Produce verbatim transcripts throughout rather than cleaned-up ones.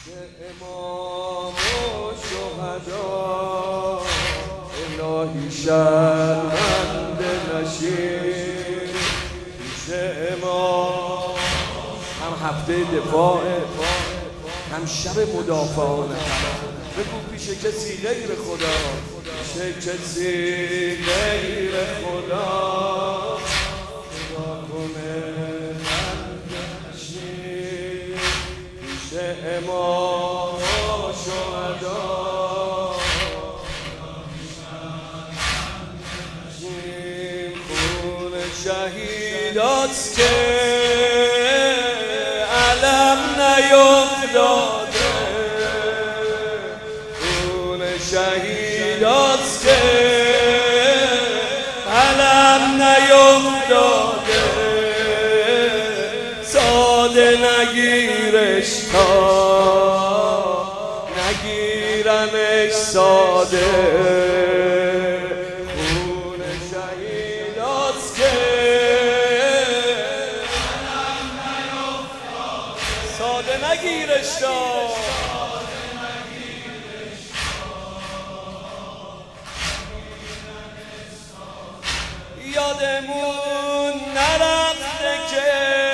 امام و شهدا الهی شرمنده نشین پیش امام. هم هفته دفاع، هم شب مدافعانه. بگو پیش کسی غیر خدا، پیش کسی غیر خدا خدا کنه بنده نشین پیش امام و شهدا. خون شهیداست که علم نیفتاده، خون شهیداست که علم نیفتاده، ساده نگیرش تا نگیرمش ساده. خون شهیداست که علم نیفتاده، ساده نگیرش تا یادمون نرفته که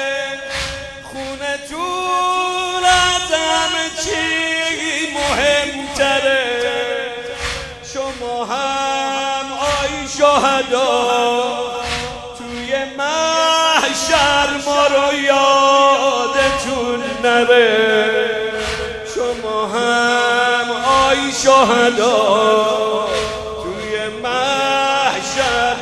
خونتون از همه چی مهمتره. شما هم آی شهدا توی محشر ما رو یادتون نره. شما هم آی شهدا توی محشر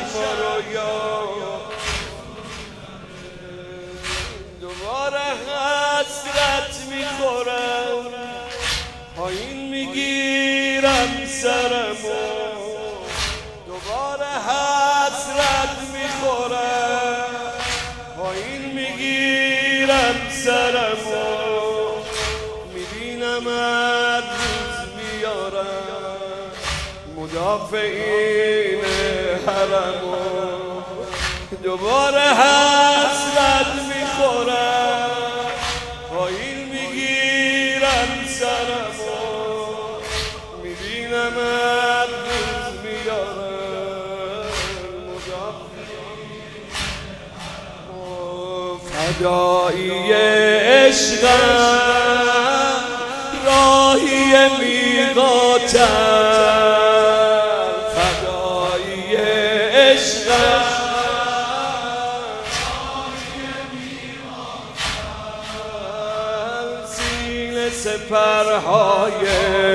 دوباره حسرت میخورم، پایین میگیرم سرمو. دوباره حسرت میخورم، پایین میگیرم سرمو. میبینم هر روز میارم مدافعین حرمو. دوباره حسرت میخورم، پایین میگیرم سرمو. میبینم هر روز میارم فدایی عشقم، راهی میقاتم. فدایی عشقم، سپرهای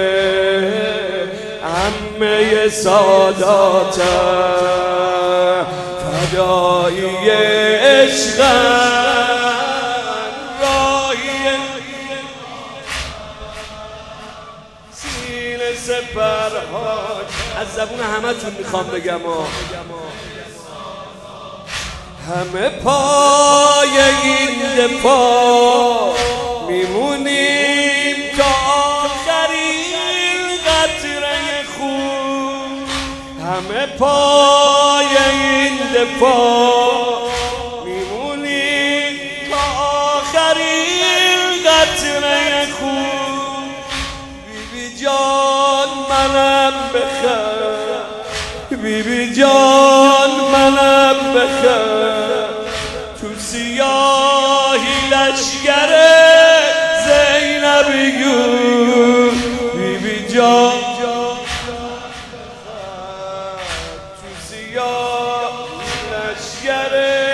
عمه ساداتم. فدایی عشقم، راهی سینه سپرهای. از زبون همه تون میخوام بگم ها. همه پای این دفاع میمونیم تا آخرین قطره خون. همه پای این دفاع میمونیم تا آخرین قطره خون. بیبی جان منم بخیر، بیبی جان منم بخیر. تو سیاهی لشگره زینبیون بیبی جان تو سیاهی لشگره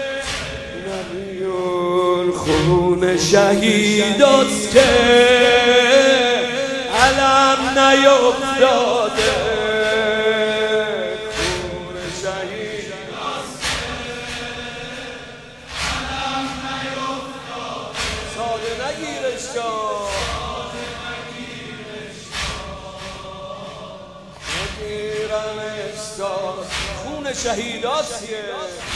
زینبیون. خون شهیداست که علم نیفتاده، خون شهیداست علم نیفتاده، ساده نگیرش جان نگیرمش تا. خون شهیداست